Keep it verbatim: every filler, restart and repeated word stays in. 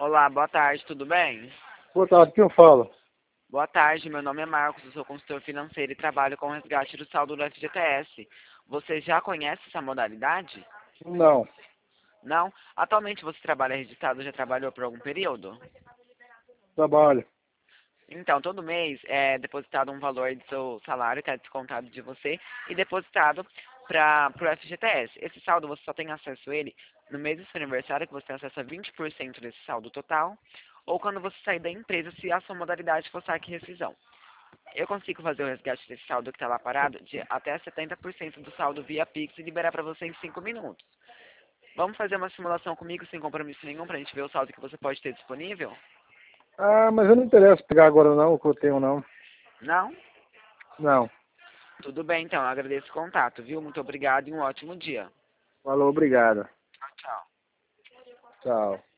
Olá, boa tarde, tudo bem? Boa tarde, quem fala? Boa tarde, meu nome é Marcos, eu sou consultor financeiro e trabalho com o resgate do saldo do F G T S. Você já conhece essa modalidade? Não, Não? Atualmente você trabalha registrado, já trabalhou por algum período? trabalho. Então, todo mês é depositado um valor do seu salário, que é descontado de você, e depositado para o F G T S. Esse saldo você só tem acesso a ele no mês do seu aniversário, que você tem acesso a vinte por cento desse saldo total, ou quando você sair da empresa, se a sua modalidade for saque e rescisão. Eu consigo fazer o resgate desse saldo que está lá parado de até setenta por cento do saldo via Pix e liberar para você em cinco minutos. Vamos fazer uma simulação comigo sem compromisso nenhum para a gente ver o saldo que você pode ter disponível? Ah, mas eu não interessa pegar agora não, o que eu tenho não. Não? Não. Tudo bem, então. Eu agradeço o contato, viu? Muito obrigado e um ótimo dia. Falou, obrigado. Tchau, tchau. Tchau.